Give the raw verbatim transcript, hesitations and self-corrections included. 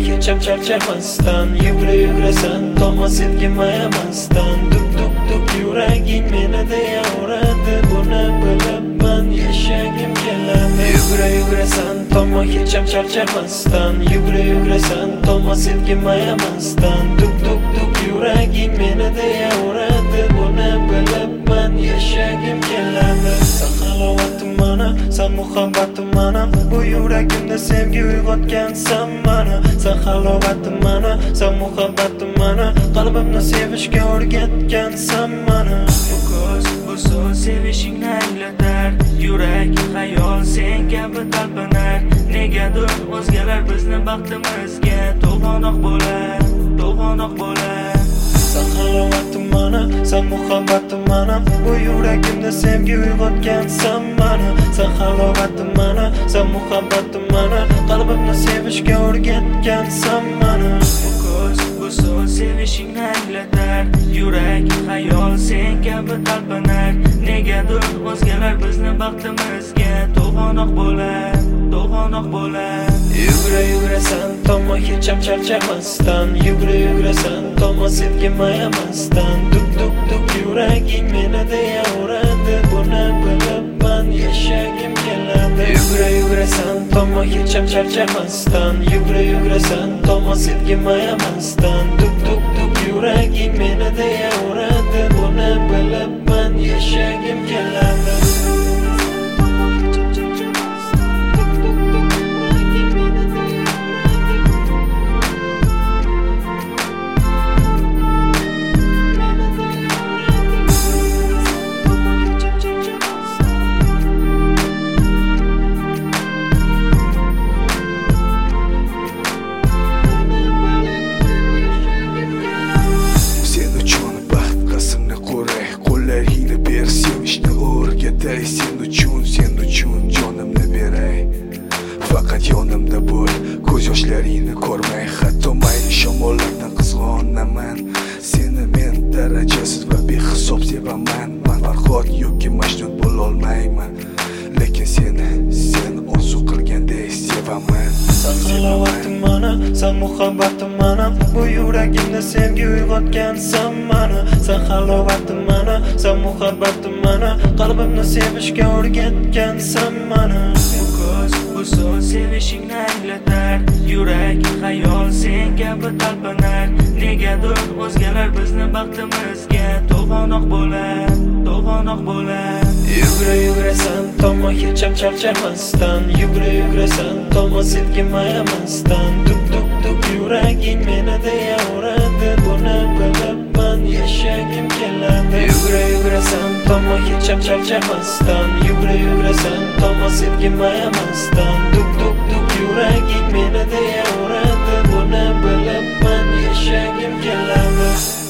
hecham charchamasdan, yugra yugurasan tomon silkimayamasdan. Duk duk duk yuraging meni deya uradi, buni bilibman yashagim keladi. Yugra yugurasan tomon hecham charchamasdan, yugra yugurasan tomon silkimayamasdan. Duk duk duk yuraging meni deya uradi, buni bilibman yashagim keladi. Sen halovatim mana, sen muhabbatim mana, bu yuragimda sevgi uyg'otgansan mana. Sen halovatim mana, sen muhabbatim mana, qalbimni sevishga o'rgatgansan mana. Bu ko'z, bu so'z sevishingni anglatar, yurak, xayol sen kabi talpinar. Negadir o'zgalar bizni baxtimizga to'g'anoq bo'lar, to'g'anoq bo'lar. Sen halovatim mana, sen muhabbatim mana, bu yuragimda sevgi uyg'otgansan mana. Sen halovatim mana, sen muhabbatim mana, qalbimni sevishga o'rgatgansan mana. Bu ko'z, bu so'z sevishingni anglatar, yurak, xayol sen kabi talpinar. Negadir o'zgalar bizni baxtimizga to'g'anoq bo'lar, to'g'anoq bo'lar. Yugra yugurasan tomon hecham charchamasdan, yugra yugurasan tomon silkimayamasdan. Duk duk duk yuraging meni deya uradi, buni bilibman yashagim keladi. Yugra yugurasan tomon hecham charchamasdan, yugra yugurasan tomon silkimayamasdan. Duk duk duk yuraging meni deya uradi, buni bilibman yashagim keladi. Sen uchun, sen uchun jonimni beray. Faqat yonimda bo'l, ko'z yoshlaringni ko'rmay. Hatto mayli shamollardan qizg'onaman. Seni men darajasiz va behisob sevaman. Man Farhod yoki Majnun bo'lolmayman, lekin seni, sen orzu qilgandek sevaman. Sen halovatim mana, sen muhabbatim mana, bu yuragimda sevgi uyg'otgansan mana. Sen halovatim mana, sen muhabbatim mana, qalbimni sevishga o'rgatgansan mana. Bu ko'z, bu so'z sevishingni anglatar, yurak, xayol sen kabi talpinar. Negadir o'zgalar bizni baxtimizga to'g'anoq bo'lar, to'g'anoq bo'lar. Yugra yugurasan tomon hecham charchamasdan, yugra yugurasan tomon silkimayamasdan. Duk duk duk yuraging meni deya uradi, buni bilibman yashagim keladi. Yugra yugurasan tomon hecham charchamasdan, yugra yugurasan tomon silkimayamasdan. Duk duk duk yuraging meni deya uradi, buni bilibman yashagim keladi.